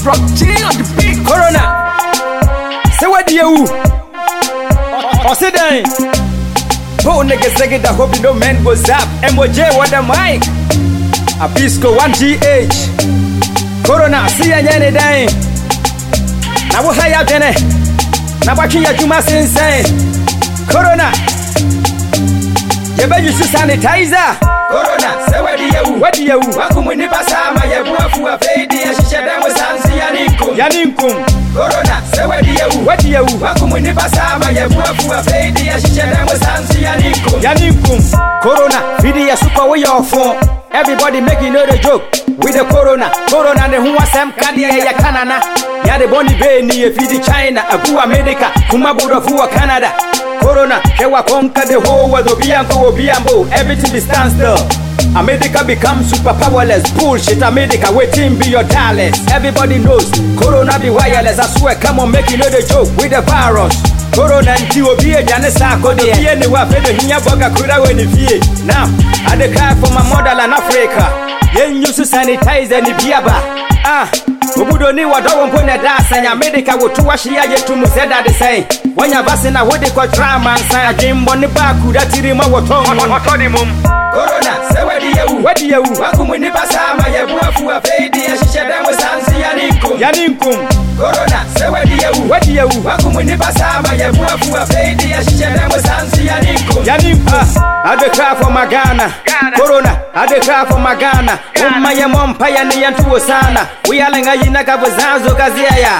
Rock G on the beat. Corona. Say what do you? Or sit down. Oh niggas say that hope you no man goes up. MOJ what the mic. Abisco 1GH. Corona. See ya nyane dying. Now what high up there? Now what you juma insane. Corona. You better use sanitizer. Corona, say what do you? Wakumuni pasama ya buafu afedi ya shishada msanzi yaninkum. Corona, say what do you? Wakumuni pasama ya buafu afedi ya shishada msanzi yaninkum. Corona, video super way off phone. Everybody making the joke with the corona. Corona the who was some candia ya Canada. Ya the Bonnie Bay near Fiji China, Abu America, Kumabuda Fua Canada. Corona, Kewa conquer the whole world of Biambo, everything be standstill. America becomes super powerless. Bullshit, America waiting be your dollars. Everybody knows Corona be wireless. I swear, come on, make the joke with the virus. Corona and T.O.B. Janessa could be anywhere for the Niaboga Kura when if ye. Now, I declare for my motherland Africa. Yen use to sanitize any biaba. Ubudo ni wadogo mpone dasa ya America wotu washiaje tumuseda the same. Wanya basi na wode kwa drama nsa jimbo ni baku datiri ma wotoni mum. Corona, say what do you? Wakumuni pasama ya buafu afedi ya shishada msanzi yaninkum. Corona, say what do you? Wakumuni pasama ya buafu afedi ya shishada msanzi yaninkum. I declare for my Ghana. Corona, I declare for my Ghana. Umaya mompaya ni yantuo sana. We are lenga yinaka buzanzo kaziaya.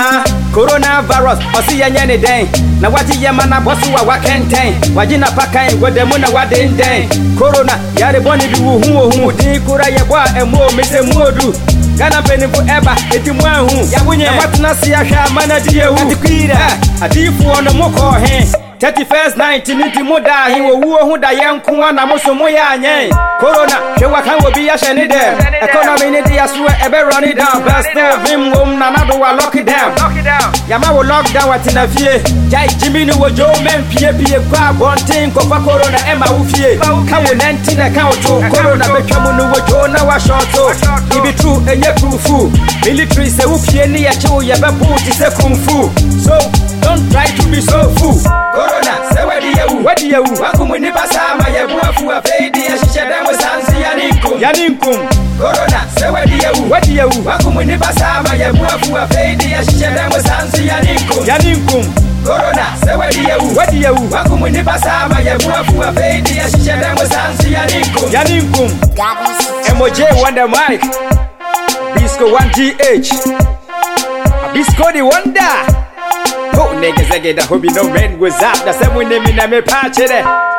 Coronavirus, osi nyane den. Na wati yamana bosu wa wakenten. Wajina pakain wedemuna wadenden. Corona, yare boni bi hu di kura yebwa emo mese muodu. Gana penifu eba eti mwahu. Yabunye watna siya sha mana diyehu. Atikwira, adifu ono moko he. 31st 19 muda hi wo hu da yanku na musomo ya nye. Corona she wakan obi ya shene dem. Economy ni dia so ebe run it down. Best of him na do wa lock it down. Yama wo lockdown watina fie. Jai Jimmy ni wo jo men pie kwa bontin ko pa corona e ma wo fie. Ka wo 19 na ka wo to corona betwa mu no wo jo na wa short so. Ibi true enye proof. Military se wo fie ni ya che ye be put se kung fu. So don't try to be so fool. Corona, say what do you? Wakumuni pasama ya buafu afedi ya shishada msanzi yaninkum. Corona, say what do you? Wakumuni pasama ya buafu afedi ya shishada msanzi yaninkum. Corona, say what do you? Wakumuni pasama ya buafu afedi ya shishada msanzi yaninkum. MOJ Wonder Mike. Bisco 1GH. Bisco the Wonder. Oh, niggas, I get a hobby, no man was up. That's the name in a patch.